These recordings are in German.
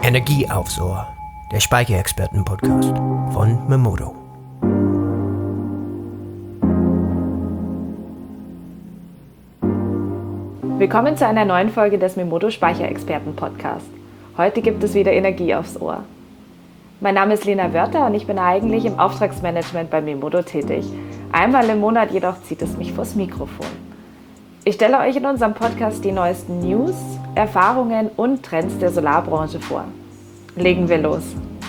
Energie aufs Ohr, der Speicherexperten-Podcast von Memodo. Willkommen zu einer neuen Folge des Memodo Speicherexperten-Podcast. Heute gibt es wieder Energie aufs Ohr. Mein Name ist Lena Wörter und ich bin eigentlich im Auftragsmanagement bei Memodo tätig. Einmal im Monat jedoch zieht es mich vors Mikrofon. Ich stelle euch in unserem Podcast die neuesten News, Erfahrungen und Trends der Solarbranche vor. Legen wir los.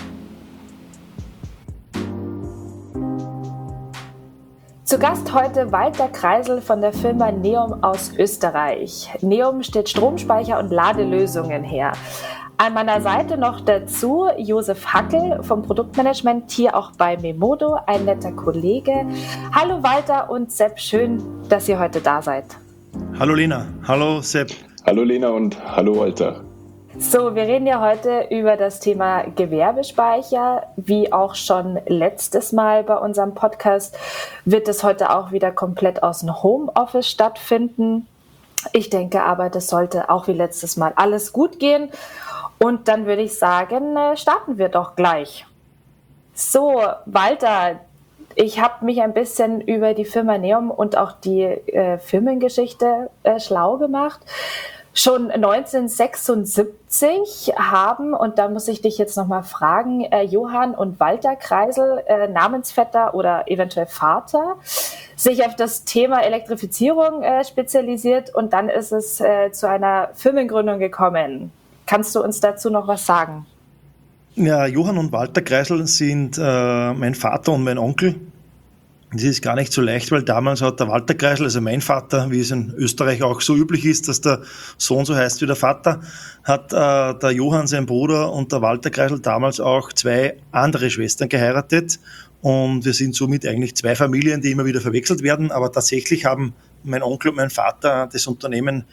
Zu Gast heute Walter Kreisel von der Firma Neom aus Österreich. Neom stellt Stromspeicher und Ladelösungen her. An meiner Seite noch dazu Josef Hackel vom Produktmanagement, hier auch bei Memodo, ein netter Kollege. Hallo Walter und Sepp, schön, dass ihr heute da seid. Hallo Lena, hallo Sepp. Hallo Lena und hallo Walter. So, wir reden ja heute über das Thema Gewerbespeicher. Wie auch schon letztes Mal bei unserem Podcast wird es heute auch wieder komplett aus dem Homeoffice stattfinden. Ich denke aber, das sollte auch wie letztes Mal alles gut gehen. Und dann würde ich sagen, starten wir doch gleich. So, Walter, ich habe mich ein bisschen über die Firma Neom und auch die Firmengeschichte schlau gemacht. Schon 1976 haben, und da muss ich dich jetzt nochmal fragen, Johann und Walter Kreisel, Namensvetter oder eventuell Vater, sich auf das Thema Elektrifizierung spezialisiert und dann ist es zu einer Firmengründung gekommen. Kannst du uns dazu noch was sagen? Ja, Johann und Walter Kreisel sind mein Vater und mein Onkel. Das ist gar nicht so leicht, weil damals hat der Walter Kreisel, also mein Vater, wie es in Österreich auch so üblich ist, dass der Sohn so heißt wie der Vater, hat der Johann, sein Bruder, und der Walter Kreisel damals auch zwei andere Schwestern geheiratet. Und wir sind somit eigentlich zwei Familien, die immer wieder verwechselt werden. Aber tatsächlich haben mein Onkel und mein Vater das Unternehmen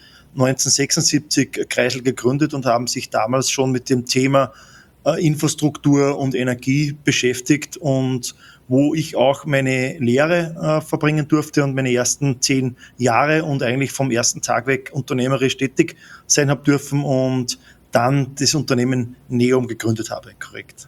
1976 Kreisel gegründet und haben sich damals schon mit dem Thema Infrastruktur und Energie beschäftigt, und wo ich auch meine Lehre verbringen durfte und meine ersten 10 Jahre und eigentlich vom ersten Tag weg unternehmerisch tätig sein habe dürfen und dann das Unternehmen Neom gegründet habe, korrekt.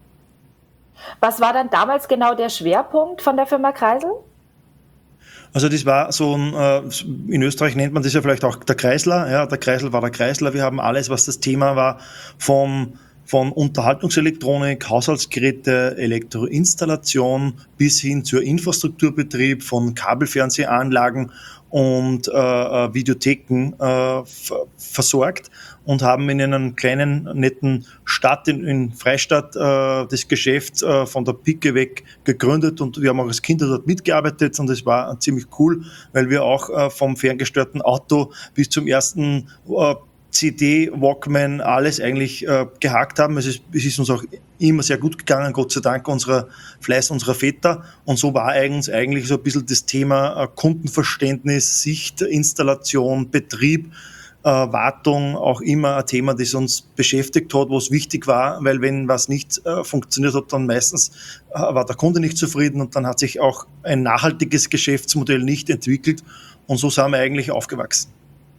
Was war dann damals genau der Schwerpunkt von der Firma Kreisel? Also das war so ein, in Österreich nennt man das ja vielleicht auch der Kreisler, ja, der Kreisel war der Kreisler. Wir haben alles, was das Thema war, von Unterhaltungselektronik, Haushaltsgeräte, Elektroinstallation bis hin zur Infrastrukturbetrieb von Kabelfernsehanlagen und Videotheken versorgt und haben in einer kleinen, netten Stadt in Freistadt das Geschäft von der Pike weg gegründet, und wir haben auch als Kinder dort mitgearbeitet, und es war ziemlich cool, weil wir auch vom ferngesteuerten Auto bis zum ersten CD, Walkman, alles eigentlich gehakt haben. Es ist uns auch immer sehr gut gegangen, Gott sei Dank, Fleiß unserer Väter. Und so war eigentlich so ein bisschen das Thema Kundenverständnis, Sicht, Installation, Betrieb, Wartung auch immer ein Thema, das uns beschäftigt hat, wo es wichtig war, weil wenn was nicht funktioniert hat, dann meistens war der Kunde nicht zufrieden, und dann hat sich auch ein nachhaltiges Geschäftsmodell nicht entwickelt, und so sind wir eigentlich aufgewachsen.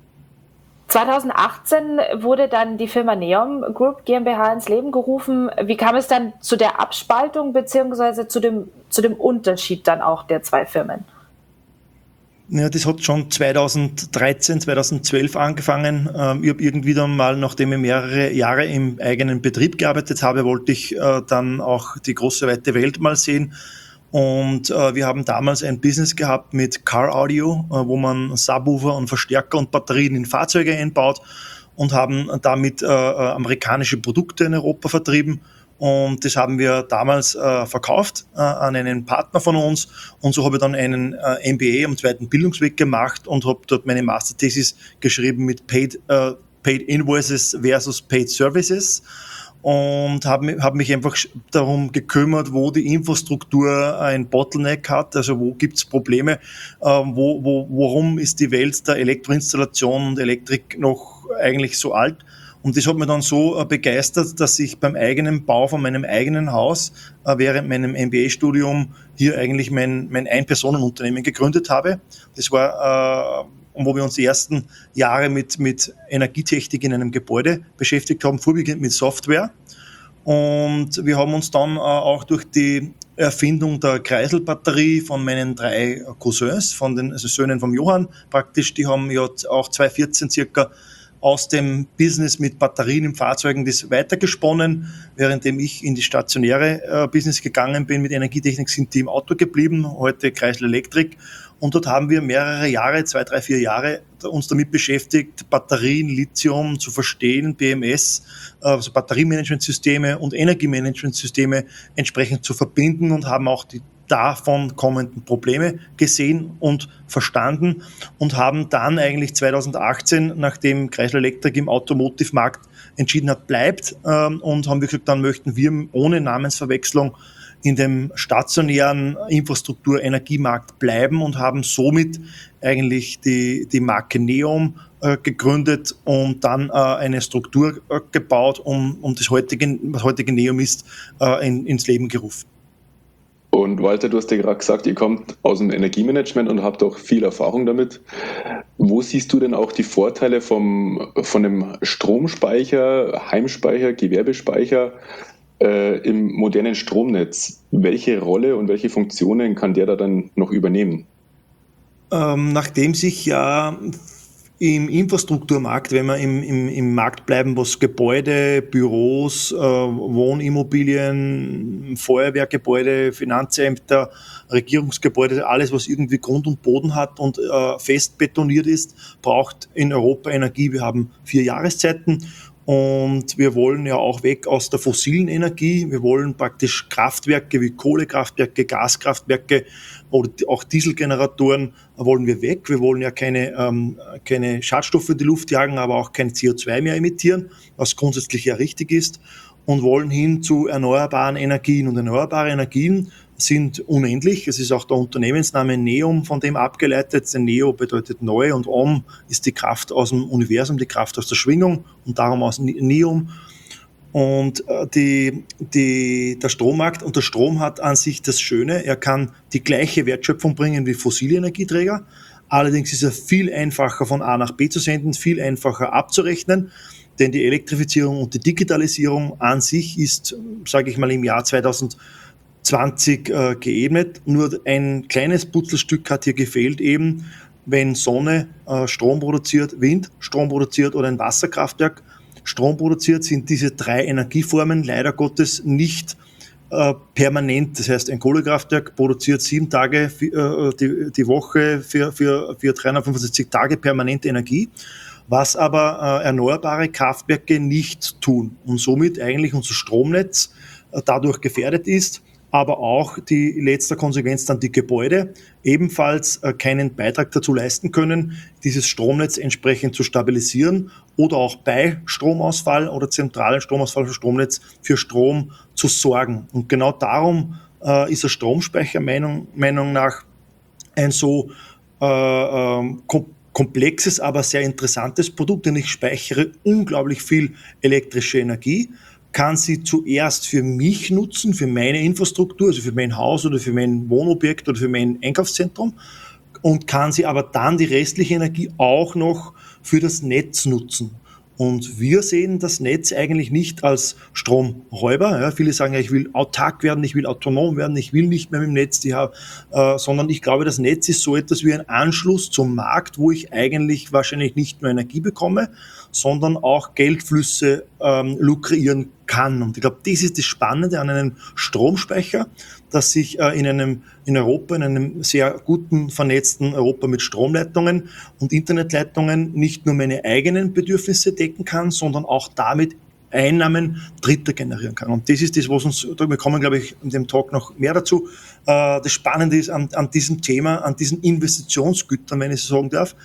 2018 wurde dann die Firma Neom Group GmbH ins Leben gerufen. Wie kam es dann zu der Abspaltung beziehungsweise zu dem Unterschied dann auch der zwei Firmen? Ja, das hat schon 2013, 2012 angefangen. Ich habe irgendwie dann mal, nachdem ich mehrere Jahre im eigenen Betrieb gearbeitet habe, wollte ich dann auch die große weite Welt mal sehen. Und wir haben damals ein Business gehabt mit Car Audio, wo man Subwoofer und Verstärker und Batterien in Fahrzeuge einbaut, und haben damit amerikanische Produkte in Europa vertrieben. Und das haben wir damals verkauft an einen Partner von uns. Und so habe ich dann einen MBA am zweiten Bildungsweg gemacht und habe dort meine Masterthesis geschrieben mit Paid Invoices versus Paid Services. Und habe mich einfach darum gekümmert, wo die Infrastruktur ein Bottleneck hat, also wo gibt's Probleme, warum ist die Welt der Elektroinstallation und Elektrik noch eigentlich so alt. Und das hat mich dann so begeistert, dass ich beim eigenen Bau von meinem eigenen Haus während meinem MBA-Studium hier eigentlich mein Ein-Personen-Unternehmen gegründet habe. Das war wo wir uns die ersten Jahre mit Energietechnik in einem Gebäude beschäftigt haben, vorwiegend mit Software. Und wir haben uns dann auch durch die Erfindung der Kreiselbatterie von meinen 3 Cousins, von den Söhnen vom Johann praktisch, die haben ja auch 2014 circa aus dem Business mit Batterien in Fahrzeugen das weitergesponnen. Währenddem ich in die stationäre Business gegangen bin mit Energietechnik, sind die im Auto geblieben, heute Kreisel Elektrik. Und dort haben wir mehrere Jahre, 2, 3, 4 Jahre, uns damit beschäftigt, Batterien, Lithium zu verstehen, BMS, also Batteriemanagementsysteme und Energiemanagementsysteme entsprechend zu verbinden und haben auch die davon kommenden Probleme gesehen und verstanden und haben dann eigentlich 2018, nachdem Kreisel Elektrik im Automotive-Markt entschieden hat, bleibt, und haben wir gesagt, dann möchten wir ohne Namensverwechslung in dem stationären Infrastruktur-Energiemarkt bleiben und haben somit eigentlich die Marke Neom gegründet und dann eine Struktur gebaut, um das was heutige Neom ist, ins Leben gerufen. Und Walter, du hast ja gerade gesagt, ihr kommt aus dem Energiemanagement und habt auch viel Erfahrung damit. Wo siehst du denn auch die Vorteile von einem Stromspeicher, Heimspeicher, Gewerbespeicher im modernen Stromnetz? Welche Rolle und welche Funktionen kann der da dann noch übernehmen? Nachdem sich ja im Infrastrukturmarkt, wenn wir im Markt bleiben, was Gebäude, Büros, Wohnimmobilien, Feuerwehrgebäude, Finanzämter, Regierungsgebäude, alles, was irgendwie Grund und Boden hat und fest betoniert ist, braucht in Europa Energie. Wir haben 4 Jahreszeiten. Und wir wollen ja auch weg aus der fossilen Energie. Wir wollen praktisch Kraftwerke wie Kohlekraftwerke, Gaskraftwerke oder auch Dieselgeneratoren wollen wir weg. Wir wollen ja keine Schadstoffe in die Luft jagen, aber auch kein CO2 mehr emittieren, was grundsätzlich ja richtig ist. Und wollen hin zu erneuerbaren Energien. Und erneuerbare Energien sind unendlich. Es ist auch der Unternehmensname Neom von dem abgeleitet. Denn Neo bedeutet neu und Om ist die Kraft aus dem Universum, die Kraft aus der Schwingung und darum aus Neom. Und der Strommarkt und der Strom hat an sich das Schöne, er kann die gleiche Wertschöpfung bringen wie fossile Energieträger. Allerdings ist er viel einfacher von A nach B zu senden, viel einfacher abzurechnen. Denn die Elektrifizierung und die Digitalisierung an sich ist, sage ich mal, im Jahr 2020 geebnet. Nur ein kleines Putzelstück hat hier gefehlt eben, wenn Sonne Strom produziert, Wind Strom produziert oder ein Wasserkraftwerk Strom produziert, sind diese 3 Energieformen leider Gottes nicht permanent. Das heißt, ein Kohlekraftwerk produziert 7 Tage die Woche für 365 Tage permanente Energie, was aber erneuerbare Kraftwerke nicht tun und somit eigentlich unser Stromnetz dadurch gefährdet ist, aber auch die letzte Konsequenz dann die Gebäude ebenfalls keinen Beitrag dazu leisten können, dieses Stromnetz entsprechend zu stabilisieren oder auch bei Stromausfall oder zentralen Stromausfall für Stromnetz für Strom zu sorgen. Und genau darum ist der Stromspeicher Meinung nach ein so komplexes, aber sehr interessantes Produkt, denn ich speichere unglaublich viel elektrische Energie, kann sie zuerst für mich nutzen, für meine Infrastruktur, also für mein Haus oder für mein Wohnobjekt oder für mein Einkaufszentrum und kann sie aber dann die restliche Energie auch noch für das Netz nutzen. Und wir sehen das Netz eigentlich nicht als Stromräuber. Ja, viele sagen ja, ich will autark werden, ich will autonom werden, ich will nicht mehr mit dem Netz, sondern ich glaube, das Netz ist so etwas wie ein Anschluss zum Markt, wo ich eigentlich wahrscheinlich nicht nur Energie bekomme, sondern auch Geldflüsse lukrieren kann. Und ich glaube, das ist das Spannende an einem Stromspeicher, dass sich in Europa, in einem sehr guten, vernetzten Europa mit Stromleitungen und Internetleitungen nicht nur meine eigenen Bedürfnisse decken kann, sondern auch damit Einnahmen Dritter generieren kann. Und das ist das, was uns, wir kommen, glaube ich, in dem Talk noch mehr dazu. Das Spannende ist an diesem Thema, an diesen Investitionsgütern, wenn ich so sagen darf,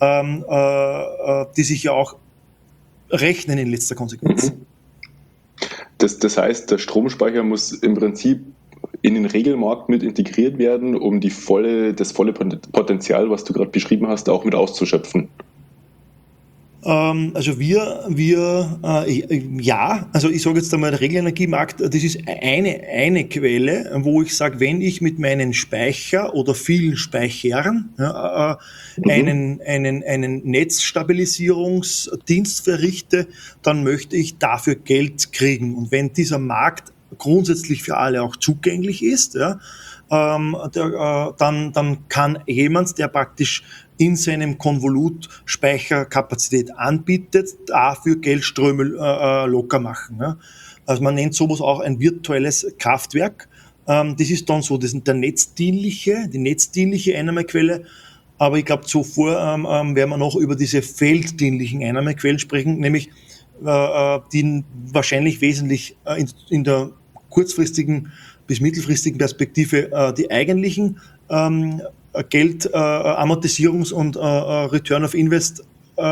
die sich ja auch rechnen in letzter Konsequenz. Das heißt, der Stromspeicher muss im Prinzip in den Regelmarkt mit integriert werden, um das volle Potenzial, was du gerade beschrieben hast, auch mit auszuschöpfen. Also ja, also ich sage jetzt einmal, der Regelenergiemarkt, das ist eine Quelle, wo ich sage, wenn ich mit meinen Speicher oder vielen Speichern einen Netzstabilisierungsdienst verrichte, dann möchte ich dafür Geld kriegen. Und wenn dieser Markt grundsätzlich für alle auch zugänglich ist, ja, dann kann jemand, der praktisch in seinem Konvolut Speicherkapazität anbietet, dafür Geldströme locker machen. Ja. Also man nennt sowas auch ein virtuelles Kraftwerk. Das ist dann so, das ist die netzdienliche Einnahmequelle. Aber ich glaube, zuvor werden wir noch über diese felddienlichen Einnahmequellen sprechen, nämlich die wahrscheinlich wesentlich in der kurzfristigen bis mittelfristigen Perspektive die eigentlichen Geld, Amortisierungs- und Return of Invest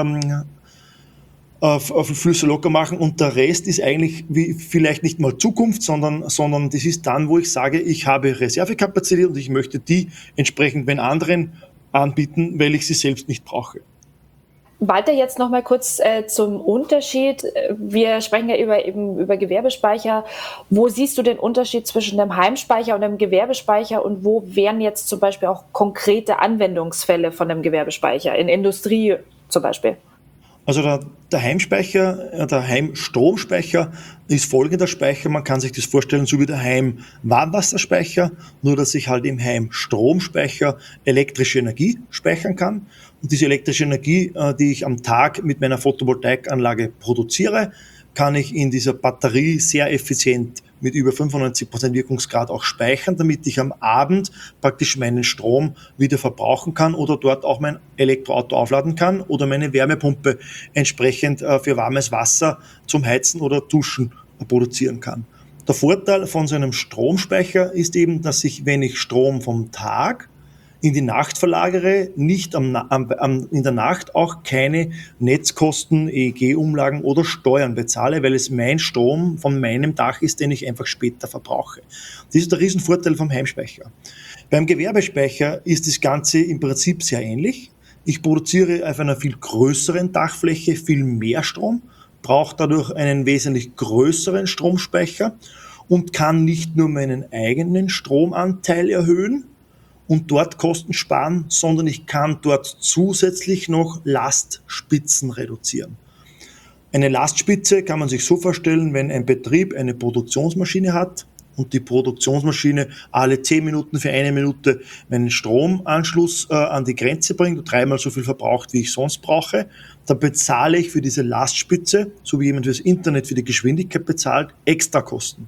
Flüsse locker machen, und der Rest ist eigentlich vielleicht nicht mal Zukunft, sondern das ist dann, wo ich sage, ich habe Reservekapazität und ich möchte die entsprechend bei anderen anbieten, weil ich sie selbst nicht brauche. Walter, jetzt noch mal kurz zum Unterschied. Wir sprechen ja über Gewerbespeicher. Wo siehst du den Unterschied zwischen einem Heimspeicher und einem Gewerbespeicher, und wo wären jetzt zum Beispiel auch konkrete Anwendungsfälle von einem Gewerbespeicher, in Industrie zum Beispiel? Also der Heimspeicher, der Heimstromspeicher ist folgender Speicher. Man kann sich das vorstellen, so wie der Heimwarmwasserspeicher, nur dass ich halt im Heimstromspeicher elektrische Energie speichern kann. Und diese elektrische Energie, die ich am Tag mit meiner Photovoltaikanlage produziere, kann ich in dieser Batterie sehr effizient mit über 95% Wirkungsgrad auch speichern, damit ich am Abend praktisch meinen Strom wieder verbrauchen kann oder dort auch mein Elektroauto aufladen kann oder meine Wärmepumpe entsprechend für warmes Wasser zum Heizen oder Duschen produzieren kann. Der Vorteil von so einem Stromspeicher ist eben, dass ich, wenn ich Strom vom Tag in die Nacht verlagere, nicht in der Nacht auch keine Netzkosten, EEG-Umlagen oder Steuern bezahle, weil es mein Strom von meinem Dach ist, den ich einfach später verbrauche. Das ist der Riesenvorteil vom Heimspeicher. Beim Gewerbespeicher ist das Ganze im Prinzip sehr ähnlich. Ich produziere auf einer viel größeren Dachfläche viel mehr Strom, brauche dadurch einen wesentlich größeren Stromspeicher und kann nicht nur meinen eigenen Stromanteil erhöhen und dort Kosten sparen, sondern ich kann dort zusätzlich noch Lastspitzen reduzieren. Eine Lastspitze kann man sich so vorstellen, wenn ein Betrieb eine Produktionsmaschine hat und die Produktionsmaschine alle 10 Minuten für 1 Minute meinen Stromanschluss an die Grenze bringt und 3-mal so viel verbraucht, wie ich sonst brauche, dann bezahle ich für diese Lastspitze, so wie jemand fürs Internet für die Geschwindigkeit bezahlt, Extrakosten.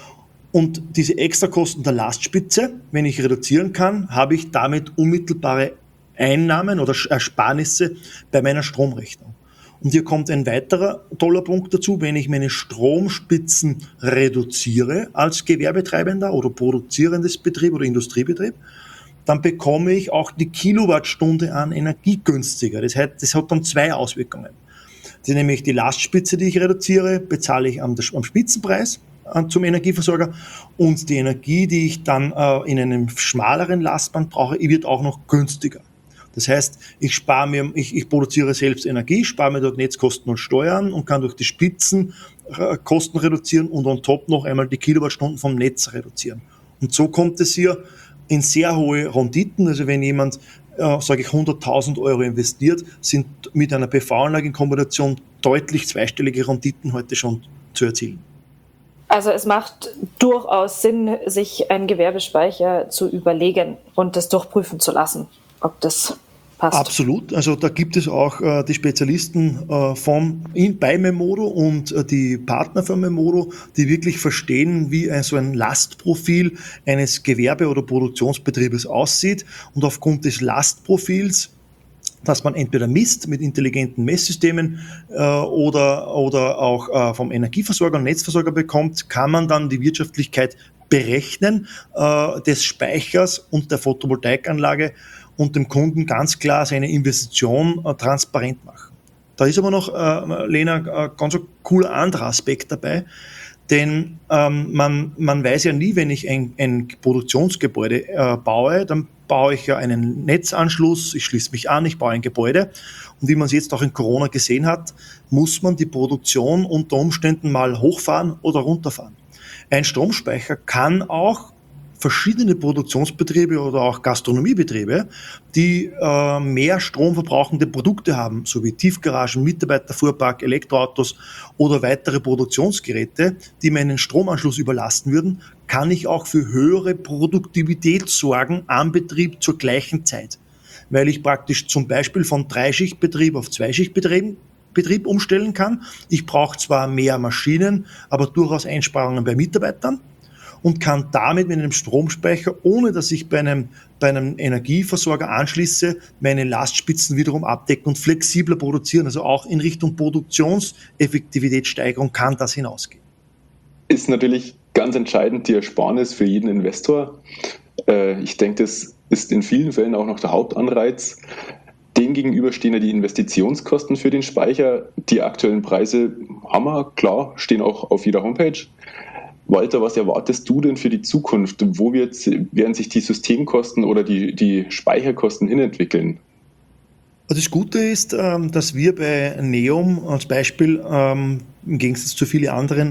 Und diese Extrakosten der Lastspitze, wenn ich reduzieren kann, habe ich damit unmittelbare Einnahmen oder Ersparnisse bei meiner Stromrechnung. Und hier kommt ein weiterer toller Punkt dazu: Wenn ich meine Stromspitzen reduziere als Gewerbetreibender oder produzierendes Betrieb oder Industriebetrieb, dann bekomme ich auch die Kilowattstunde an Energie günstiger. Das heißt, das hat dann 2 Auswirkungen. Das ist nämlich die Lastspitze, die ich reduziere, bezahle ich am Spitzenpreis zum Energieversorger, und die Energie, die ich dann in einem schmaleren Lastband brauche, wird auch noch günstiger. Das heißt, ich produziere selbst Energie, spare mir dort Netzkosten und Steuern und kann durch die Spitzen Kosten reduzieren und on top noch einmal die Kilowattstunden vom Netz reduzieren. Und so kommt es hier in sehr hohe Renditen. Also wenn jemand, sage ich, 100.000 Euro investiert, sind mit einer PV-Anlage in Kombination deutlich zweistellige Renditen heute schon zu erzielen. Also es macht durchaus Sinn, sich einen Gewerbespeicher zu überlegen und das durchprüfen zu lassen, ob das passt. Absolut. Also da gibt es auch die Spezialisten bei Memodo und die Partner von Memodo, die wirklich verstehen, wie so ein Lastprofil eines Gewerbe- oder Produktionsbetriebes aussieht, und aufgrund des Lastprofils, dass man entweder misst mit intelligenten Messsystemen oder auch vom Energieversorger und Netzversorger bekommt, kann man dann die Wirtschaftlichkeit berechnen des Speichers und der Photovoltaikanlage und dem Kunden ganz klar seine Investition transparent machen. Da ist aber noch, Lena, ein ganz cooler anderer Aspekt dabei. Denn man weiß ja nie, wenn ich ein Produktionsgebäude baue, dann baue ich ja einen Netzanschluss, ich schließe mich an, ich baue ein Gebäude. Und wie man es jetzt auch in Corona gesehen hat, muss man die Produktion unter Umständen mal hochfahren oder runterfahren. Ein Stromspeicher kann auch verschiedene Produktionsbetriebe oder auch Gastronomiebetriebe, die mehr stromverbrauchende Produkte haben, so wie Tiefgaragen, Mitarbeiterfuhrpark, Elektroautos oder weitere Produktionsgeräte, die meinen Stromanschluss überlasten würden, kann ich auch für höhere Produktivität sorgen am Betrieb zur gleichen Zeit. Weil ich praktisch zum Beispiel von 3-Schichtbetrieb auf 2-Schichtbetrieb umstellen kann. Ich brauche zwar mehr Maschinen, aber durchaus Einsparungen bei Mitarbeitern und kann damit mit einem Stromspeicher, ohne dass ich bei einem Energieversorger anschließe, meine Lastspitzen wiederum abdecken und flexibler produzieren. Also auch in Richtung Produktionseffektivitätssteigerung kann das hinausgehen. Ist natürlich ganz entscheidend die Ersparnis für jeden Investor. Ich denke, das ist in vielen Fällen auch noch der Hauptanreiz. Dem gegenüber stehen ja die Investitionskosten für den Speicher. Die aktuellen Preise haben wir, klar, stehen auch auf jeder Homepage. Walter, was erwartest du denn für die Zukunft? Wo werden sich die Systemkosten oder die Speicherkosten hinentwickeln? Das Gute ist, dass wir bei Neom als Beispiel im Gegensatz zu vielen anderen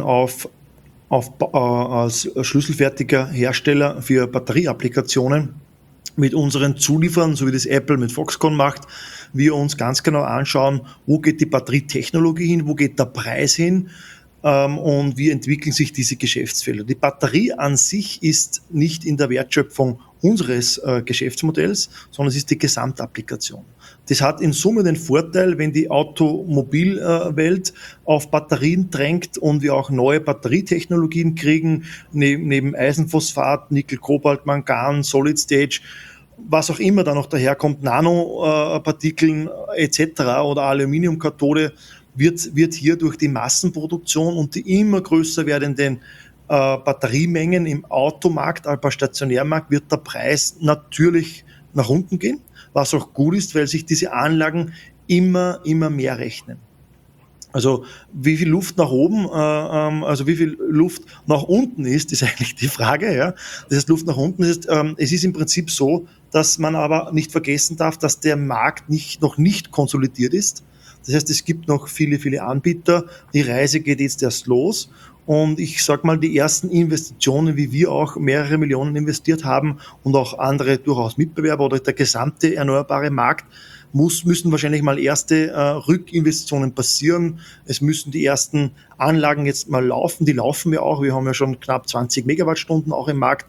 als schlüsselfertiger Hersteller für Batterieapplikationen mit unseren Zulieferern, so wie das Apple mit Foxconn macht, wir uns ganz genau anschauen, wo geht die Batterietechnologie hin, wo geht der Preis hin, und wie entwickeln sich diese Geschäftsfelder. Die Batterie an sich ist nicht in der Wertschöpfung unseres Geschäftsmodells, sondern es ist die Gesamtapplikation. Das hat in Summe den Vorteil, wenn die Automobilwelt auf Batterien drängt und wir auch neue Batterietechnologien kriegen, neben Eisenphosphat, Nickel, Kobalt, Mangan, Solid Stage, was auch immer da noch daherkommt, Nanopartikeln etc. oder Aluminiumkathode, wird hier durch die Massenproduktion und die immer größer werdenden Batteriemengen im Automarkt, aber Stationärmarkt, wird der Preis natürlich nach unten gehen, was auch gut ist, weil sich diese Anlagen immer mehr rechnen. Also wie viel Luft nach oben, also wie viel Luft nach unten ist eigentlich die Frage. Ja. Das heißt, Luft nach unten ist, es ist im Prinzip so, dass man aber nicht vergessen darf, dass der Markt noch nicht konsolidiert ist. Das heißt, es gibt noch viele Anbieter. Die Reise geht jetzt erst los. Und ich sage mal, die ersten Investitionen, wie wir auch mehrere Millionen investiert haben und auch andere durchaus Mitbewerber oder der gesamte erneuerbare Markt, müssen wahrscheinlich mal erste Rückinvestitionen passieren. Es müssen die ersten Anlagen jetzt mal laufen. Die laufen ja auch. Wir haben ja schon knapp 20 Megawattstunden auch im Markt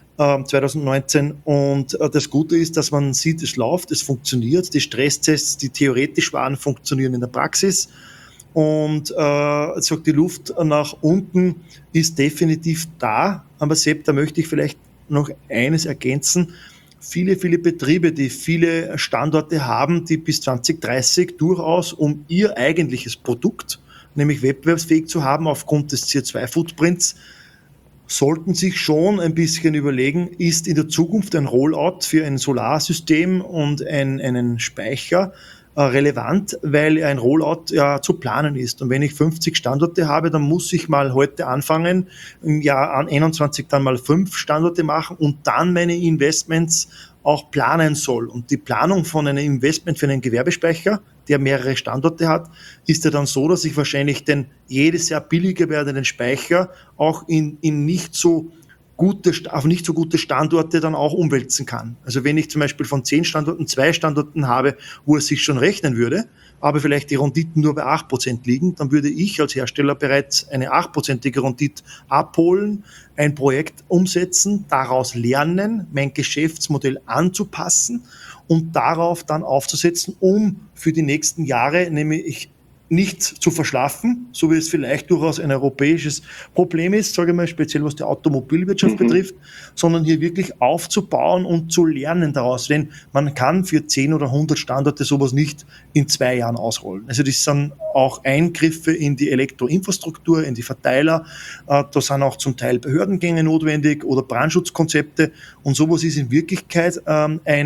2019. Und das Gute ist, dass man sieht, es läuft, es funktioniert. Die Stresstests, die theoretisch waren, funktionieren in der Praxis. Und die Luft nach unten ist definitiv da. Aber Sepp, da möchte ich vielleicht noch eines ergänzen. Viele Betriebe, die viele Standorte haben, die bis 2030 durchaus um ihr eigentliches Produkt, nämlich wettbewerbsfähig zu haben aufgrund des CO2-Footprints, sollten sich schon ein bisschen überlegen, ist in der Zukunft ein Rollout für ein Solarsystem und einen Speicher relevant, weil ein Rollout ja zu planen ist. Und wenn ich 50 Standorte habe, dann muss ich mal heute anfangen, im Jahr 21 dann mal 5 Standorte machen und dann meine Investments auch planen soll. Und die Planung von einem Investment für einen Gewerbespeicher, der mehrere Standorte hat, ist ja dann so, dass ich wahrscheinlich den jedes Jahr billiger werdenden Speicher auch in nicht so gute Standorte dann auch umwälzen kann. Also wenn ich zum Beispiel von 10 Standorten 2 Standorten habe, wo es sich schon rechnen würde, aber vielleicht die Renditen nur bei 8% liegen, dann würde ich als Hersteller bereits eine 8%ige Rendite abholen, ein Projekt umsetzen, daraus lernen, mein Geschäftsmodell anzupassen und darauf dann aufzusetzen, um für die nächsten Jahre nämlich nicht zu verschlafen, so wie es vielleicht durchaus ein europäisches Problem ist, sage ich mal, speziell was die Automobilwirtschaft betrifft, sondern hier wirklich aufzubauen und zu lernen daraus. Denn man kann für 10 oder 100 Standorte sowas nicht in 2 Jahren ausrollen. Also das sind auch Eingriffe in die Elektroinfrastruktur, in die Verteiler. Da sind auch zum Teil Behördengänge notwendig oder Brandschutzkonzepte. Und sowas ist in Wirklichkeit ein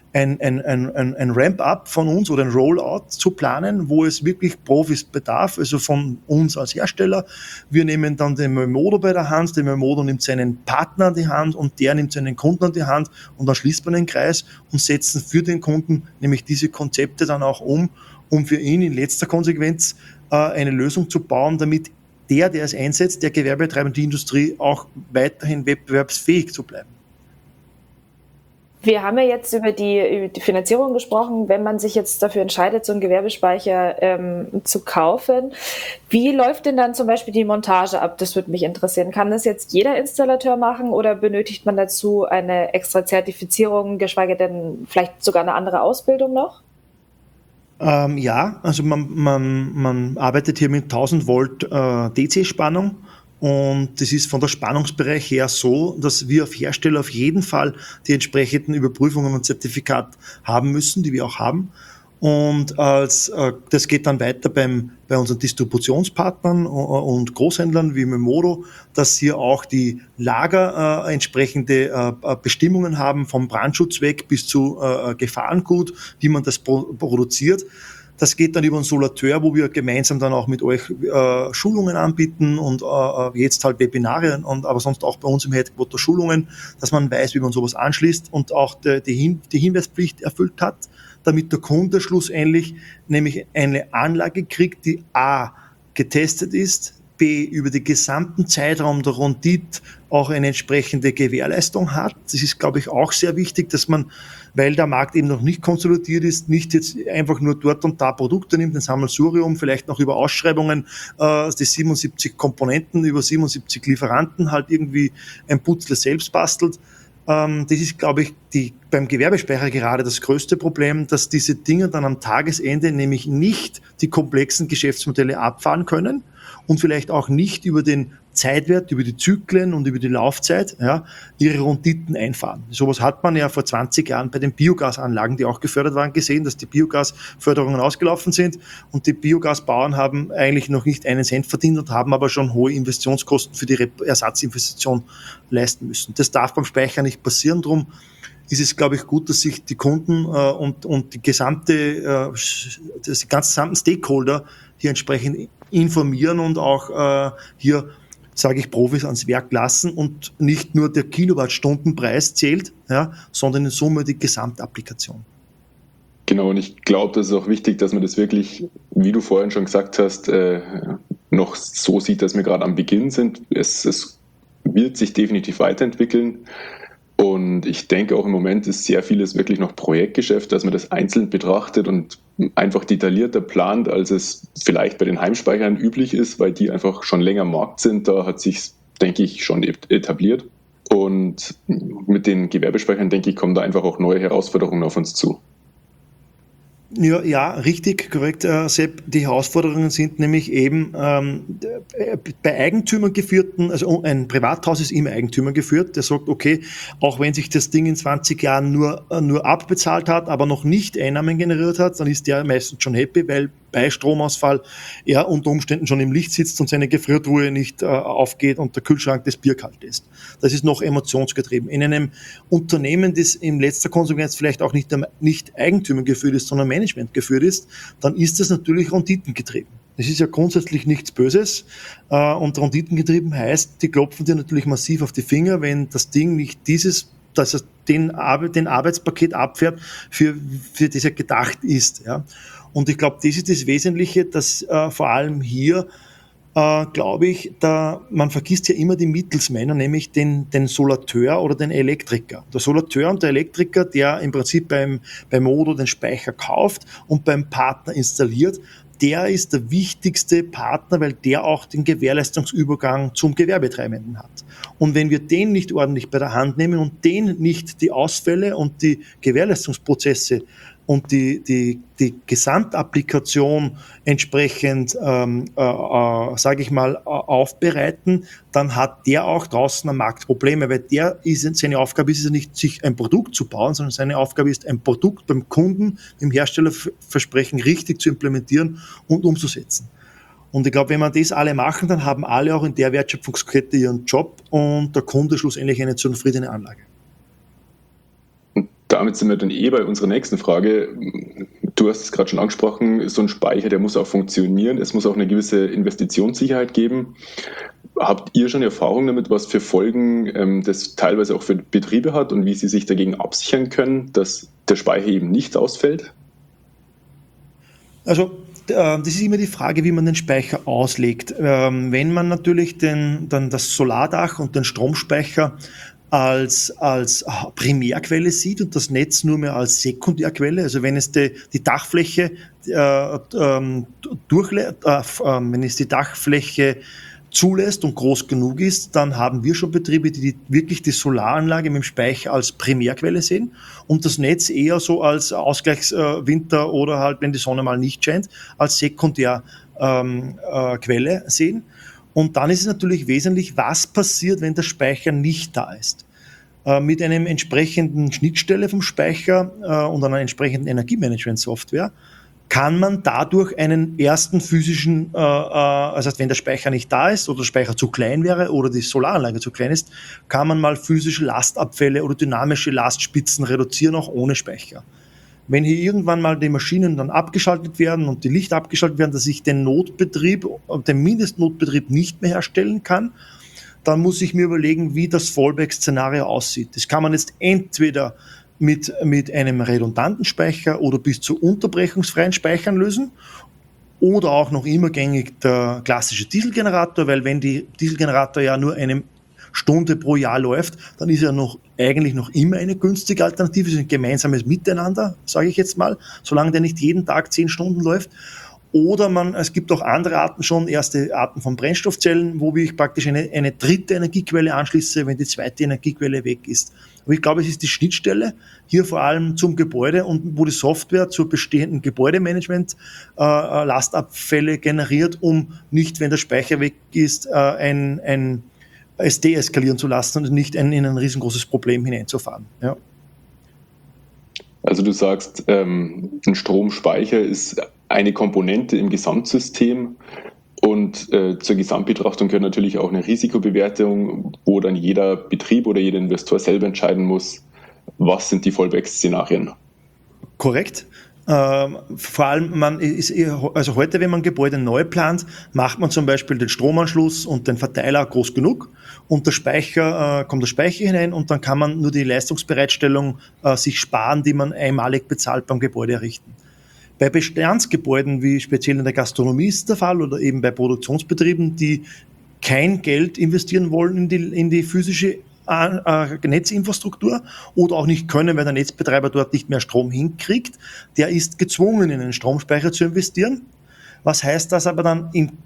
ein Ramp-up von uns oder ein Rollout zu planen, wo es wirklich Profis bedarf, also von uns als Hersteller. Wir nehmen dann den Memodo bei der Hand, der Memodo nimmt seinen Partner an die Hand und der nimmt seinen Kunden an die Hand und dann schließt man den Kreis und setzen für den Kunden nämlich diese Konzepte dann auch um für ihn in letzter Konsequenz eine Lösung zu bauen, damit der es einsetzt, der gewerbetreibende Industrie auch weiterhin wettbewerbsfähig zu bleiben. Wir haben ja jetzt über die Finanzierung gesprochen, wenn man sich jetzt dafür entscheidet, so einen Gewerbespeicher zu kaufen. Wie läuft denn dann zum Beispiel die Montage ab? Das würde mich interessieren. Kann das jetzt jeder Installateur machen oder benötigt man dazu eine extra Zertifizierung, geschweige denn vielleicht sogar eine andere Ausbildung noch? Ja, also man arbeitet hier mit 1000 Volt DC-Spannung. Und das ist von der Spannungsbereich her so, dass wir auf Hersteller auf jeden Fall die entsprechenden Überprüfungen und Zertifikat haben müssen, die wir auch haben. Und das geht dann weiter bei unseren Distributionspartnern und Großhändlern wie Memodo, dass hier auch die Lager entsprechende Bestimmungen haben, vom Brandschutz weg bis zu Gefahrengut, wie man das produziert. Das geht dann über einen Solateur, wo wir gemeinsam dann auch mit euch Schulungen anbieten und jetzt halt Webinare, aber sonst auch bei uns im Headquarter Schulungen, dass man weiß, wie man sowas anschließt und auch die Hinweispflicht erfüllt hat, damit der Kunde schlussendlich nämlich eine Anlage kriegt, die A getestet ist, B über den gesamten Zeitraum der Rendite auch eine entsprechende Gewährleistung hat. Das ist, glaube ich, auch sehr wichtig, dass man, weil der Markt eben noch nicht konsolidiert ist, nicht jetzt einfach nur dort und da Produkte nimmt, ein Sammelsurium, vielleicht noch über Ausschreibungen, die 77 Komponenten, über 77 Lieferanten halt irgendwie ein Putzle selbst bastelt. Das ist, glaube ich, beim Gewerbespeicher gerade das größte Problem, dass diese Dinge dann am Tagesende nämlich nicht die komplexen Geschäftsmodelle abfahren können und vielleicht auch nicht über den Zeitwert, über die Zyklen und über die Laufzeit ihre Renditen einfahren. Sowas hat man ja vor 20 Jahren bei den Biogasanlagen, die auch gefördert waren, gesehen, dass die Biogasförderungen ausgelaufen sind und die Biogasbauern haben eigentlich noch nicht einen Cent verdient und haben aber schon hohe Investitionskosten für die Ersatzinvestition leisten müssen. Das darf beim Speicher nicht passieren, darum ist es, glaube ich, gut, dass sich die Kunden und die ganzen gesamten Stakeholder hier entsprechend informieren und auch hier, sage ich, Profis ans Werk lassen und nicht nur der Kilowattstundenpreis zählt, sondern in Summe die Gesamtapplikation. Genau, und ich glaube, das ist auch wichtig, dass man das wirklich, wie du vorhin schon gesagt hast, noch so sieht, dass wir gerade am Beginn sind. Es wird sich definitiv weiterentwickeln. Und ich denke auch im Moment ist sehr vieles wirklich noch Projektgeschäft, dass man das einzeln betrachtet und einfach detaillierter plant, als es vielleicht bei den Heimspeichern üblich ist, weil die einfach schon länger am Markt sind. Da hat sich, denke ich, schon etabliert. Und mit den Gewerbespeichern, denke ich, kommen da einfach auch neue Herausforderungen auf uns zu. Ja, richtig, korrekt, Sepp. Die Herausforderungen sind nämlich eben bei Eigentümern geführten, also ein Privathaus ist immer Eigentümer geführt, der sagt, okay, auch wenn sich das Ding in 20 Jahren nur abbezahlt hat, aber noch nicht Einnahmen generiert hat, dann ist der meistens schon happy, weil bei Stromausfall er unter Umständen schon im Licht sitzt und seine Gefriertruhe nicht aufgeht und der Kühlschrank das Bier kalt ist. Das ist noch emotionsgetrieben. In einem Unternehmen, das in letzter Konsequenz vielleicht auch nicht Eigentümer geführt ist, sondern Management geführt ist, dann ist das natürlich renditengetrieben. Das ist ja grundsätzlich nichts Böses und renditengetrieben heißt, die klopfen dir natürlich massiv auf die Finger, wenn das Ding nicht dass er den Arbeitspaket abfährt, für das er gedacht ist. Ja. Und ich glaube, das ist das Wesentliche, dass vor allem hier, glaube ich, man vergisst ja immer die Mittelsmänner, nämlich den Solateur oder den Elektriker. Der Solateur und der Elektriker, der im Prinzip beim Modo den Speicher kauft und beim Partner installiert, der ist der wichtigste Partner, weil der auch den Gewährleistungsübergang zum Gewerbetreibenden hat. Und wenn wir den nicht ordentlich bei der Hand nehmen und den nicht die Ausfälle und die Gewährleistungsprozesse und die Gesamtapplikation entsprechend, sage ich mal, aufbereiten, dann hat der auch draußen am Markt Probleme, weil seine Aufgabe ist es nicht, sich ein Produkt zu bauen, sondern seine Aufgabe ist, ein Produkt beim Kunden, im Herstellerversprechen richtig zu implementieren und umzusetzen. Und ich glaube, wenn wir das alle machen, dann haben alle auch in der Wertschöpfungskette ihren Job und der Kunde schlussendlich eine zufriedene Anlage. damit sind wir dann bei unserer nächsten Frage. Du hast es gerade schon angesprochen, so ein Speicher, der muss auch funktionieren. Es muss auch eine gewisse Investitionssicherheit geben. Habt ihr schon Erfahrung damit, was für Folgen das teilweise auch für Betriebe hat und wie sie sich dagegen absichern können, dass der Speicher eben nicht ausfällt? Also das ist immer die Frage, wie man den Speicher auslegt. Wenn man natürlich dann das Solardach und den Stromspeicher als Primärquelle sieht und das Netz nur mehr als Sekundärquelle, also wenn es die Dachfläche wenn es die Dachfläche zulässt und groß genug ist, dann haben wir schon Betriebe, die wirklich die Solaranlage mit dem Speicher als Primärquelle sehen und das Netz eher so als Ausgleichswinter oder halt, wenn die Sonne mal nicht scheint, als Sekundärquelle sehen. Und dann ist es natürlich wesentlich, was passiert, wenn der Speicher nicht da ist. Mit einem entsprechenden Schnittstelle vom Speicher und einer entsprechenden Energiemanagement-Software kann man dadurch einen ersten physischen, also wenn der Speicher nicht da ist oder der Speicher zu klein wäre oder die Solaranlage zu klein ist, kann man mal physische Lastabfälle oder dynamische Lastspitzen reduzieren, auch ohne Speicher. Wenn hier irgendwann mal die Maschinen dann abgeschaltet werden und die Lichter abgeschaltet werden, dass ich den Mindestnotbetrieb nicht mehr herstellen kann, dann muss ich mir überlegen, wie das Fallback-Szenario aussieht. Das kann man jetzt entweder mit einem redundanten Speicher oder bis zu unterbrechungsfreien Speichern lösen oder auch noch immer gängig der klassische Dieselgenerator, weil wenn die Dieselgenerator ja nur eine Stunde pro Jahr läuft, dann ist er eigentlich noch immer eine günstige Alternative, es ist ein gemeinsames Miteinander, sage ich jetzt mal, solange der nicht jeden Tag 10 Stunden läuft. Oder es gibt auch andere Arten schon, erste Arten von Brennstoffzellen, wo ich praktisch eine dritte Energiequelle anschließe, wenn die zweite Energiequelle weg ist. Aber ich glaube, es ist die Schnittstelle hier vor allem zum Gebäude und wo die Software zur bestehenden Gebäudemanagement Lastabfälle generiert, um nicht, wenn der Speicher weg ist, es deeskalieren zu lassen und nicht in ein riesengroßes Problem hineinzufahren. Ja. Also du sagst, ein Stromspeicher ist eine Komponente im Gesamtsystem und zur Gesamtbetrachtung gehört natürlich auch eine Risikobewertung, wo dann jeder Betrieb oder jeder Investor selber entscheiden muss, was sind die Fallback-Szenarien. Korrekt. Vor allem, also heute, wenn man Gebäude neu plant, macht man zum Beispiel den Stromanschluss und den Verteiler groß genug und kommt der Speicher hinein und dann kann man nur die Leistungsbereitstellung sich sparen, die man einmalig bezahlt beim Gebäude errichten. Bei Bestandsgebäuden, wie speziell in der Gastronomie ist der Fall oder eben bei Produktionsbetrieben, die kein Geld investieren wollen in die physische Netzinfrastruktur oder auch nicht können, weil der Netzbetreiber dort nicht mehr Strom hinkriegt, der ist gezwungen, in einen Stromspeicher zu investieren. Was heißt das aber dann im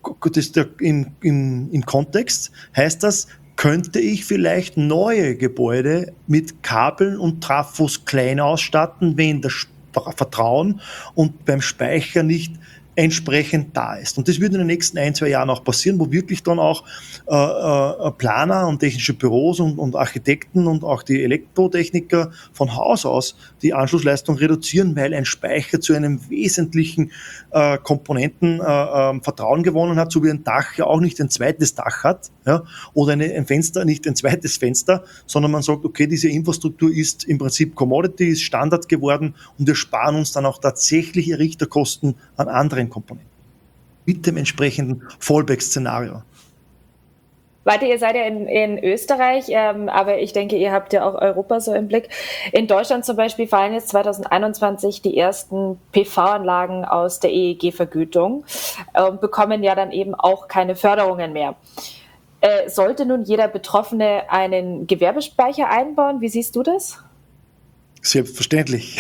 Kontext? Heißt das, könnte ich vielleicht neue Gebäude mit Kabeln und Trafos klein ausstatten, wenn das Vertrauen und beim Speicher nicht entsprechend da ist. Und das wird in den nächsten 1-2 Jahren auch passieren, wo wirklich dann auch Planer und technische Büros und Architekten und auch die Elektrotechniker von Haus aus die Anschlussleistung reduzieren, weil ein Speicher zu einem wesentlichen Komponenten Vertrauen gewonnen hat, so wie ein Dach ja auch nicht ein zweites Dach hat, ja, oder ein Fenster nicht ein zweites Fenster, sondern man sagt, okay, diese Infrastruktur ist im Prinzip Commodity, ist Standard geworden und wir sparen uns dann auch tatsächlich Errichterkosten an anderen Komponenten mit dem entsprechenden Fallback-Szenario. Weiter, ihr seid ja in Österreich, aber ich denke, ihr habt ja auch Europa so im Blick. In Deutschland zum Beispiel fallen jetzt 2021 die ersten PV-Anlagen aus der EEG-Vergütung und bekommen ja dann eben auch keine Förderungen mehr. Sollte nun jeder Betroffene einen Gewerbespeicher einbauen? Wie siehst du das? Selbstverständlich.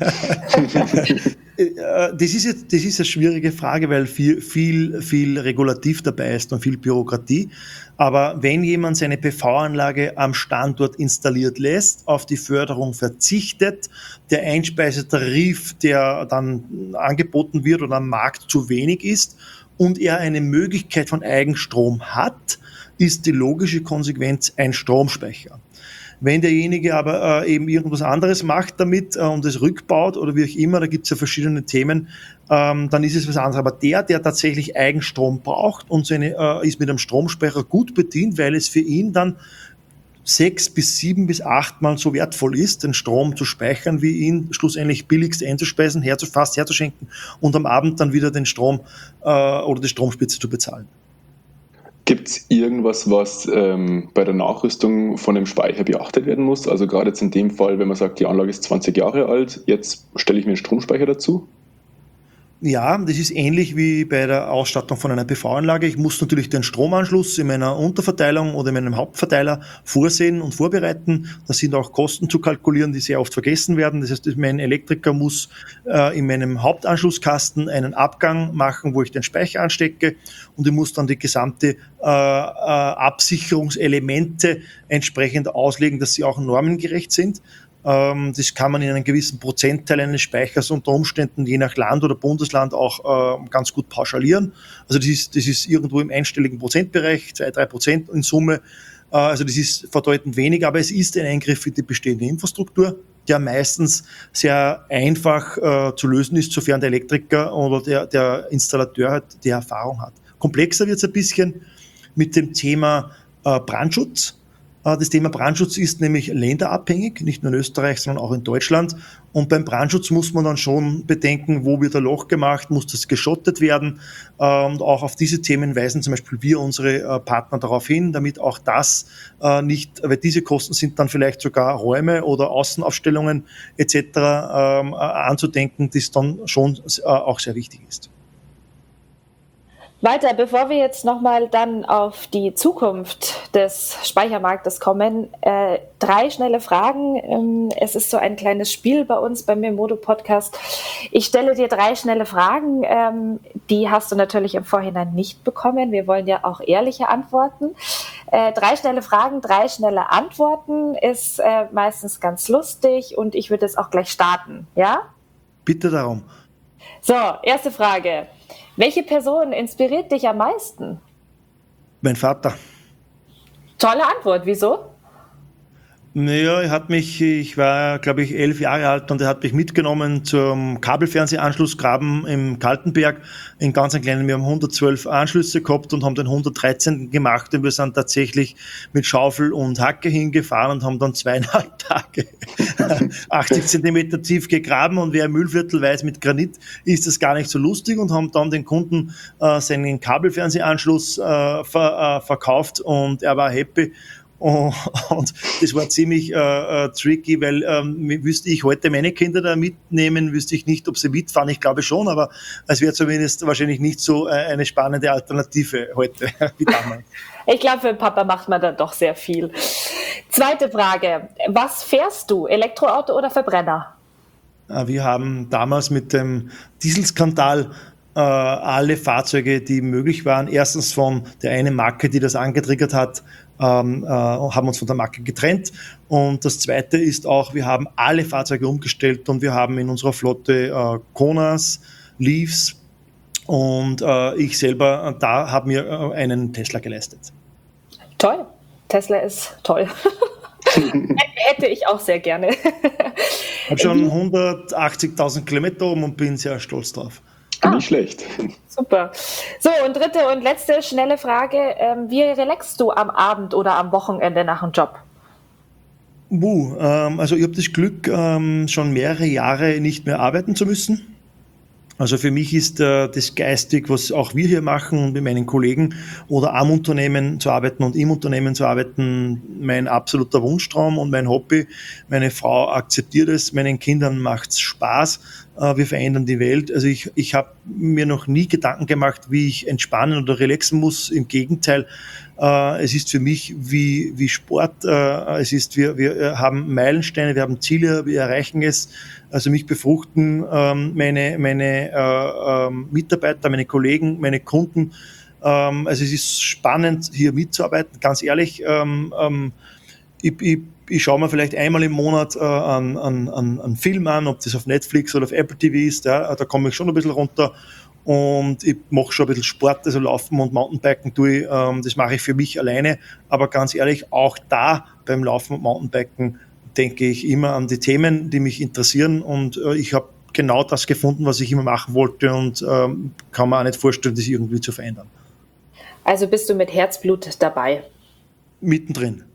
Das ist eine schwierige Frage, weil viel Regulativ dabei ist und viel Bürokratie. Aber wenn jemand seine PV-Anlage am Standort installiert lässt, auf die Förderung verzichtet, der Einspeisetarif, der dann angeboten wird oder am Markt zu wenig ist und er eine Möglichkeit von Eigenstrom hat, ist die logische Konsequenz ein Stromspeicher. Wenn derjenige aber eben irgendwas anderes macht damit und es rückbaut oder wie auch immer, da gibt es ja verschiedene Themen, dann ist es was anderes. Aber der tatsächlich Eigenstrom braucht und ist mit einem Stromspeicher gut bedient, weil es für ihn dann 6 bis 7 bis 8 Mal so wertvoll ist, den Strom zu speichern, wie ihn schlussendlich billigst einzuspeisen, fast herzuschenken und am Abend dann wieder den Strom oder die Stromspitze zu bezahlen. Gibt es irgendwas, was bei der Nachrüstung von dem Speicher beachtet werden muss? Also gerade jetzt in dem Fall, wenn man sagt, die Anlage ist 20 Jahre alt, jetzt stelle ich mir einen Stromspeicher dazu? Ja, das ist ähnlich wie bei der Ausstattung von einer PV-Anlage. Ich muss natürlich den Stromanschluss in meiner Unterverteilung oder in meinem Hauptverteiler vorsehen und vorbereiten. Da sind auch Kosten zu kalkulieren, die sehr oft vergessen werden. Das heißt, mein Elektriker muss in meinem Hauptanschlusskasten einen Abgang machen, wo ich den Speicher anstecke, und ich muss dann die gesamte Absicherungselemente entsprechend auslegen, dass sie auch normengerecht sind. Das kann man in einem gewissen Prozentteil eines Speichers unter Umständen je nach Land oder Bundesland auch ganz gut pauschalieren. Also das ist irgendwo im einstelligen Prozentbereich, 2-3% in Summe. Also das ist bedeutend wenig, aber es ist ein Eingriff in die bestehende Infrastruktur, der meistens sehr einfach zu lösen ist, sofern der Elektriker oder der Installateur halt die Erfahrung hat. Komplexer wird es ein bisschen mit dem Thema Brandschutz. Das Thema Brandschutz ist nämlich länderabhängig, nicht nur in Österreich, sondern auch in Deutschland. Und beim Brandschutz muss man dann schon bedenken, wo wird ein Loch gemacht, muss das geschottet werden. Und auch auf diese Themen weisen zum Beispiel wir unsere Partner darauf hin, damit auch das nicht, weil diese Kosten sind dann vielleicht sogar Räume oder Außenaufstellungen etc. Anzudenken, das dann schon auch sehr wichtig ist. Walter, bevor wir jetzt nochmal dann auf die Zukunft des Speichermarktes kommen, 3 schnelle Fragen. Es ist so ein kleines Spiel bei uns beim Memodo-Podcast. Ich stelle dir 3 schnelle Fragen. Die hast du natürlich im Vorhinein nicht bekommen. Wir wollen ja auch ehrliche Antworten. 3 schnelle Fragen, 3 schnelle Antworten ist meistens ganz lustig, und ich würde jetzt auch gleich starten. Ja? Bitte darum. So, erste Frage. Welche Person inspiriert dich am meisten? Mein Vater. Tolle Antwort. Wieso? Naja, ich war, glaube ich, 11 Jahre alt, und er hat mich mitgenommen zum Kabelfernsehanschlussgraben im Kaltenberg. In ganz einem kleinen, wir haben 112 Anschlüsse gehabt und haben den 113. gemacht, und wir sind tatsächlich mit Schaufel und Hacke hingefahren und haben dann 2,5 Tage 80 Zentimeter tief gegraben, und wer im Mühlviertel weiß, mit Granit ist das gar nicht so lustig, und haben dann den Kunden seinen Kabelfernsehanschluss verkauft, und er war happy. Und das war ziemlich tricky, weil wüsste ich heute meine Kinder da mitnehmen, wüsste ich nicht, ob sie mitfahren. Ich glaube schon, aber es wäre zumindest wahrscheinlich nicht so eine spannende Alternative heute wie damals. Ich glaube, für Papa macht man da doch sehr viel. Zweite Frage. Was fährst du? Elektroauto oder Verbrenner? Wir haben damals mit dem Dieselskandal alle Fahrzeuge, die möglich waren, erstens von der einen Marke, die das angetriggert hat, haben uns von der Marke getrennt. Und das Zweite ist auch, wir haben alle Fahrzeuge umgestellt, und wir haben in unserer Flotte Konas, Leafs, und ich selber da habe mir einen Tesla geleistet. Toll. Tesla ist toll. Hätte ich auch sehr gerne. Ich habe schon 180.000 Kilometer oben und bin sehr stolz drauf. Nicht schlecht. Super. So, und dritte und letzte schnelle Frage. Wie relaxst du am Abend oder am Wochenende nach dem Job? Also ich habe das Glück, schon mehrere Jahre nicht mehr arbeiten zu müssen. Also für mich ist das geistig, was auch wir hier machen mit meinen Kollegen, oder am Unternehmen zu arbeiten und im Unternehmen zu arbeiten, mein absoluter Wunschtraum und mein Hobby. Meine Frau akzeptiert es, meinen Kindern macht es Spaß. Wir verändern die Welt. Also ich habe mir noch nie Gedanken gemacht, wie ich entspannen oder relaxen muss. Im Gegenteil, es ist für mich wie Sport. Es ist, wir haben Meilensteine, wir haben Ziele, wir erreichen es. Also mich befruchten meine Mitarbeiter, meine Kollegen, meine Kunden. Also es ist spannend, hier mitzuarbeiten. Ganz ehrlich, ich schaue mir vielleicht einmal im Monat einen Film an, ob das auf Netflix oder auf Apple TV ist. Ja, da komme ich schon ein bisschen runter, und ich mache schon ein bisschen Sport, also Laufen und Mountainbiken tue ich. Das mache ich für mich alleine, aber ganz ehrlich, auch da beim Laufen und Mountainbiken denke ich immer an die Themen, die mich interessieren, und ich habe genau das gefunden, was ich immer machen wollte, und kann mir auch nicht vorstellen, das irgendwie zu verändern. Also bist du mit Herzblut dabei? Mittendrin.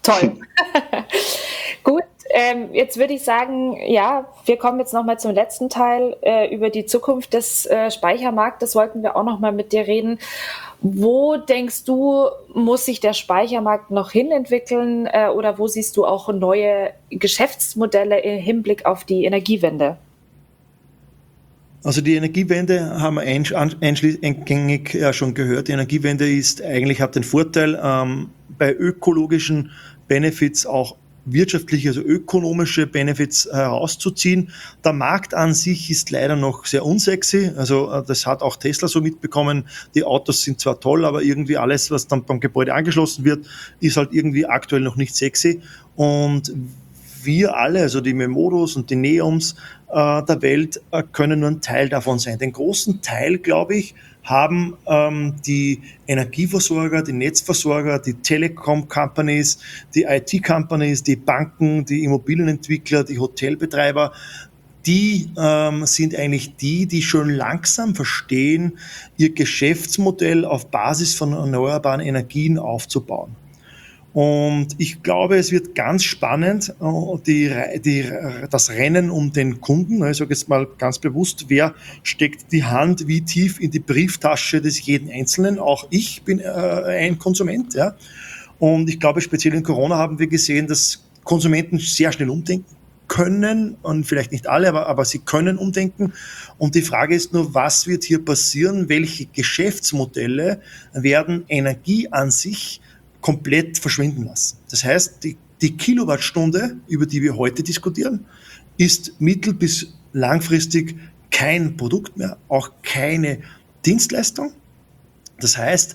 Toll. Gut, jetzt würde ich sagen, ja, wir kommen jetzt nochmal zum letzten Teil. Über die Zukunft des Speichermarktes wollten wir auch nochmal mit dir reden. Wo denkst du, muss sich der Speichermarkt noch hinentwickeln oder wo siehst du auch neue Geschäftsmodelle im Hinblick auf die Energiewende? Also die Energiewende haben wir eingängig schon gehört. Die Energiewende hat den Vorteil, bei ökologischen Benefits auch wirtschaftliche, also ökonomische Benefits herauszuziehen. Der Markt an sich ist leider noch sehr unsexy. Also das hat auch Tesla so mitbekommen. Die Autos sind zwar toll, aber irgendwie alles, was dann beim Gebäude angeschlossen wird, ist halt irgendwie aktuell noch nicht sexy. Und wir alle, also die Memodos und die Neoms der Welt, können nur ein Teil davon sein. Den großen Teil, glaube ich, haben die Energieversorger, die Netzversorger, die Telekom-Companies, die IT-Companies, die Banken, die Immobilienentwickler, die Hotelbetreiber. Die sind eigentlich die schon langsam verstehen, ihr Geschäftsmodell auf Basis von erneuerbaren Energien aufzubauen. Und ich glaube, es wird ganz spannend, das Rennen um den Kunden. Ich sage jetzt mal ganz bewusst, wer steckt die Hand wie tief in die Brieftasche des jeden Einzelnen. Auch ich bin ein Konsument. Ja. Und ich glaube, speziell in Corona haben wir gesehen, dass Konsumenten sehr schnell umdenken können, und vielleicht nicht alle, aber sie können umdenken. Und die Frage ist nur, was wird hier passieren? Welche Geschäftsmodelle werden Energie an sich komplett verschwinden lassen? Das heißt, die Kilowattstunde, über die wir heute diskutieren, ist mittel- bis langfristig kein Produkt mehr, auch keine Dienstleistung. Das heißt,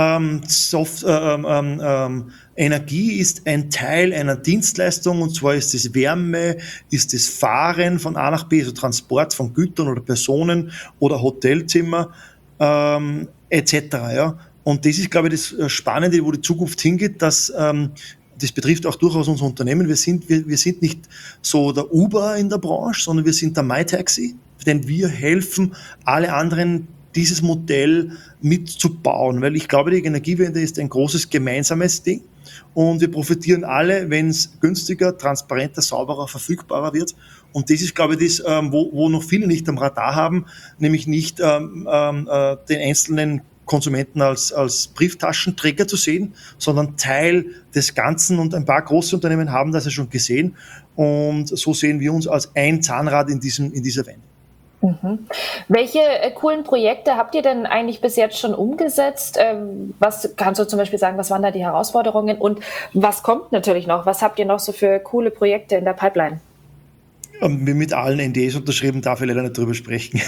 Energie ist ein Teil einer Dienstleistung, und zwar ist es Wärme, ist es Fahren von A nach B, also Transport von Gütern oder Personen oder Hotelzimmer etc. Ja. Und das ist, glaube ich, das Spannende, wo die Zukunft hingeht, dass das betrifft auch durchaus unser Unternehmen. Wir sind nicht so der Uber in der Branche, sondern wir sind der MyTaxi, denn wir helfen alle anderen, dieses Modell mitzubauen, weil ich glaube, die Energiewende ist ein großes gemeinsames Ding und wir profitieren alle, wenn es günstiger, transparenter, sauberer, verfügbarer wird. Und das ist, glaube ich, das, wo noch viele nicht am Radar haben, nämlich nicht den einzelnen Konsumenten als Brieftaschenträger zu sehen, sondern Teil des Ganzen, und ein paar große Unternehmen haben das ja schon gesehen, und so sehen wir uns als ein Zahnrad in dieser Wende. Mhm. Welche coolen Projekte habt ihr denn eigentlich bis jetzt schon umgesetzt? Was kannst du zum Beispiel sagen, was waren da die Herausforderungen und was kommt natürlich noch? Was habt ihr noch so für coole Projekte in der Pipeline? Mit allen NDAs unterschrieben, darf ich leider nicht drüber sprechen.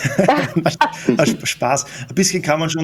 Spaß. Ein bisschen kann man schon,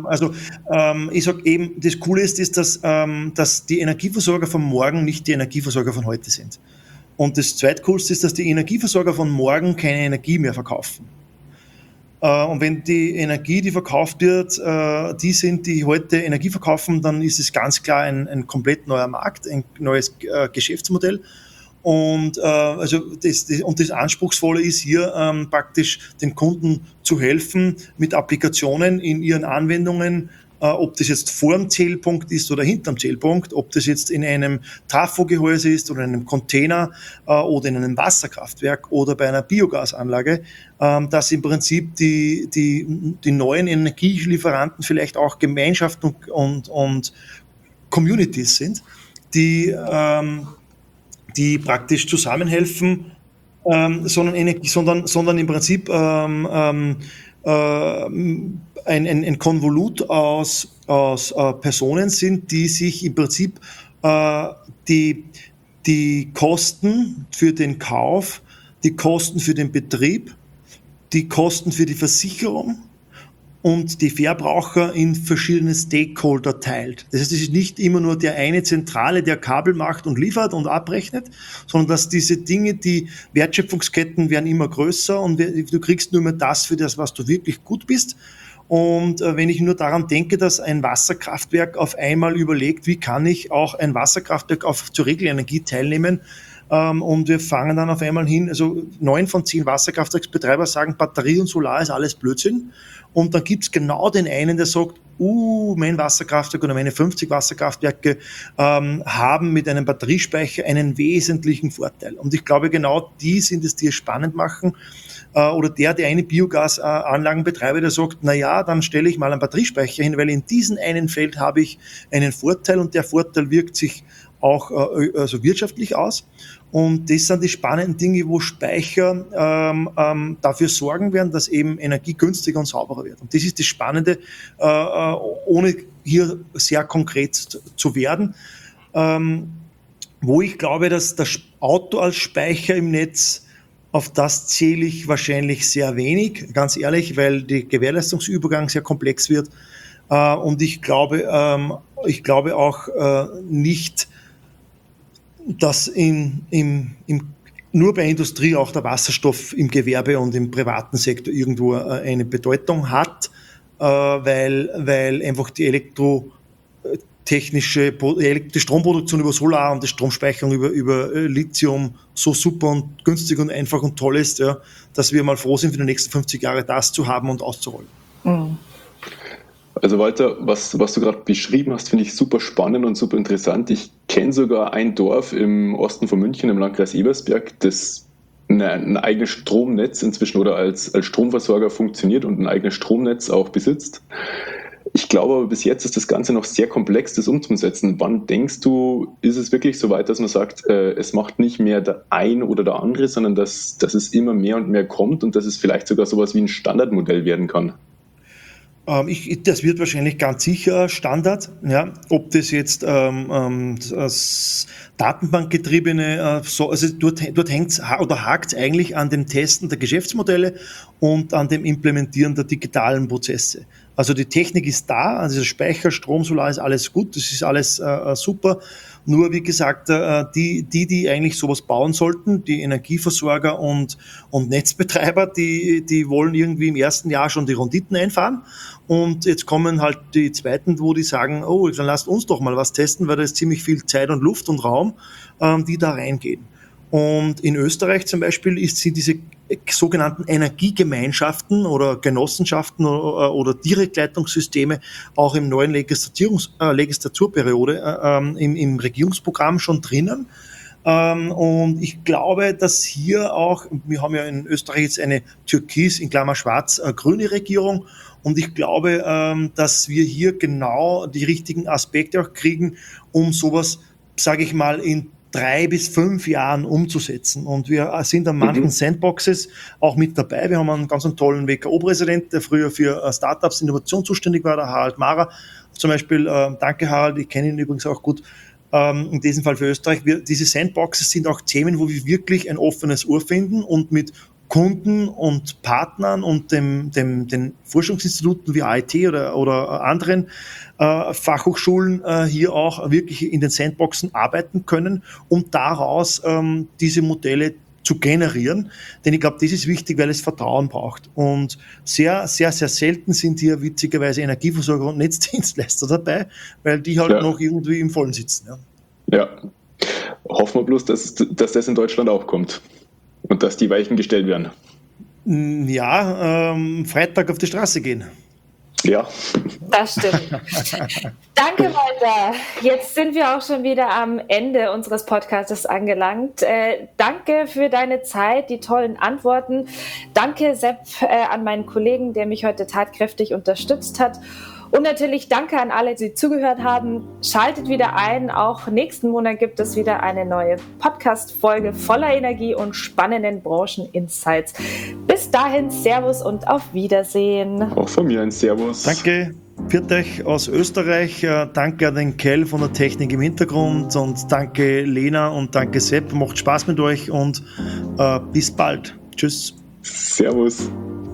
ich sage eben, das Coole ist, dass die Energieversorger von morgen nicht die Energieversorger von heute sind. Und das Zweitcoolste ist, dass die Energieversorger von morgen keine Energie mehr verkaufen. Und wenn die Energie, die verkauft wird, die sind, die heute Energie verkaufen, dann ist es ganz klar ein komplett neuer Markt, ein neues Geschäftsmodell. Und das Anspruchsvolle ist hier praktisch den Kunden zu helfen mit Applikationen in ihren Anwendungen, ob das jetzt vor dem Zählpunkt ist oder hinterm Zählpunkt, ob das jetzt in einem Trafogehäuse ist oder in einem Container oder in einem Wasserkraftwerk oder bei einer Biogasanlage, dass im Prinzip die neuen Energielieferanten vielleicht auch Gemeinschaften und Communities sind, die praktisch zusammenhelfen, sondern im Prinzip ein Konvolut aus Personen sind, die sich im Prinzip die Kosten für den Kauf, die Kosten für den Betrieb, die Kosten für die Versicherung und die Verbraucher in verschiedene Stakeholder teilt. Das heißt, es ist nicht immer nur der eine Zentrale, der Kabel macht und liefert und abrechnet, sondern dass diese Dinge, die Wertschöpfungsketten werden immer größer und du kriegst nur mehr das für das, was du wirklich gut bist. Und wenn ich nur daran denke, dass ein Wasserkraftwerk auf einmal überlegt, wie kann ich auch ein Wasserkraftwerk zur Regelenergie teilnehmen, und wir fangen dann auf einmal hin, also 9 von 10 Wasserkraftwerksbetreiber sagen, Batterie und Solar ist alles Blödsinn. Und dann gibt es genau den einen, der sagt, mein Wasserkraftwerk oder meine 50 Wasserkraftwerke haben mit einem Batteriespeicher einen wesentlichen Vorteil. Und ich glaube, genau die sind es, die es spannend machen. Oder der eine Biogasanlagenbetreiber, der sagt, dann stelle ich mal einen Batteriespeicher hin, weil in diesem einen Feld habe ich einen Vorteil und der Vorteil wirkt sich auch also wirtschaftlich aus. Und das sind die spannenden Dinge, wo Speicher dafür sorgen werden, dass eben Energie günstiger und sauberer wird. Und das ist das Spannende, ohne hier sehr konkret zu werden. Wo ich glaube, dass das Auto als Speicher im Netz, auf das zähle ich wahrscheinlich sehr wenig, ganz ehrlich, weil der Gewährleistungsübergang sehr komplex wird. Und ich glaube auch nicht, dass nur bei Industrie auch der Wasserstoff im Gewerbe und im privaten Sektor irgendwo eine Bedeutung hat, weil einfach die die Stromproduktion über Solar und die Stromspeicherung über Lithium so super und günstig und einfach und toll ist, ja, dass wir mal froh sind, für die nächsten 50 Jahre das zu haben und auszurollen. Mhm. Also Walter, was du gerade beschrieben hast, finde ich super spannend und super interessant. Ich kenne sogar ein Dorf im Osten von München, im Landkreis Ebersberg, das ein eigenes Stromnetz inzwischen oder als Stromversorger funktioniert und ein eigenes Stromnetz auch besitzt. Ich glaube aber, bis jetzt ist das Ganze noch sehr komplex, das umzusetzen. Wann denkst du, ist es wirklich so weit, dass man sagt, es macht nicht mehr der ein oder der andere, sondern dass es immer mehr und mehr kommt und dass es vielleicht sogar sowas wie ein Standardmodell werden kann? Das wird wahrscheinlich ganz sicher Standard. Ja. Ob das jetzt das datenbankgetriebene, also dort hängt's oder hakt's eigentlich an dem Testen der Geschäftsmodelle und an dem Implementieren der digitalen Prozesse. Also die Technik ist da, also Speicher, Strom, Solar ist alles gut, das ist alles super. Nur wie gesagt, die eigentlich sowas bauen sollten, die Energieversorger und Netzbetreiber, die wollen irgendwie im ersten Jahr schon die Renditen einfahren. Und jetzt kommen halt die zweiten, wo die sagen, dann lasst uns doch mal was testen, weil da ist ziemlich viel Zeit und Luft und Raum, die da reingehen. Und in Österreich zum Beispiel sind diese sogenannten Energiegemeinschaften oder Genossenschaften oder Direktleitungssysteme auch im neuen Legislaturperiode im Regierungsprogramm schon drinnen. Und ich glaube, dass hier auch, wir haben ja in Österreich jetzt eine türkis, in Klammer schwarz, grüne Regierung. Und ich glaube, dass wir hier genau die richtigen Aspekte auch kriegen, um sowas, sage ich mal, in 3 bis 5 Jahren umzusetzen. Und wir sind an manchen Sandboxes auch mit dabei. Wir haben einen ganz tollen WKO-Präsident, der früher für Startups Innovation zuständig war, der Harald Mara. Zum Beispiel, danke Harald, ich kenne ihn übrigens auch gut, in diesem Fall für Österreich. Diese Sandboxes sind auch Themen, wo wir wirklich ein offenes Ohr finden und mit Kunden und Partnern und den Forschungsinstituten wie AIT oder anderen Fachhochschulen hier auch wirklich in den Sandboxen arbeiten können, um daraus diese Modelle zu generieren. Denn ich glaube, das ist wichtig, weil es Vertrauen braucht. Und sehr, sehr, sehr selten sind hier witzigerweise Energieversorger und Netzdienstleister dabei, weil die halt noch irgendwie im Vollen sitzen. Ja. Hoffen wir bloß, dass das in Deutschland auch kommt. Und dass die Weichen gestellt werden. Ja, Freitag auf die Straße gehen. Ja. Das stimmt. Danke, Walter. Jetzt sind wir auch schon wieder am Ende unseres Podcasts angelangt. Danke für deine Zeit, die tollen Antworten. Danke, Sepp, an meinen Kollegen, der mich heute tatkräftig unterstützt hat. Und natürlich danke an alle, die zugehört haben. Schaltet wieder ein. Auch nächsten Monat gibt es wieder eine neue Podcast-Folge voller Energie und spannenden Branchen-Insights. Bis dahin, Servus und auf Wiedersehen. Auch von mir ein Servus. Danke. Pfiat euch aus Österreich. Danke an den Kell von der Technik im Hintergrund und danke Lena und danke Sepp. Macht Spaß mit euch und bis bald. Tschüss. Servus.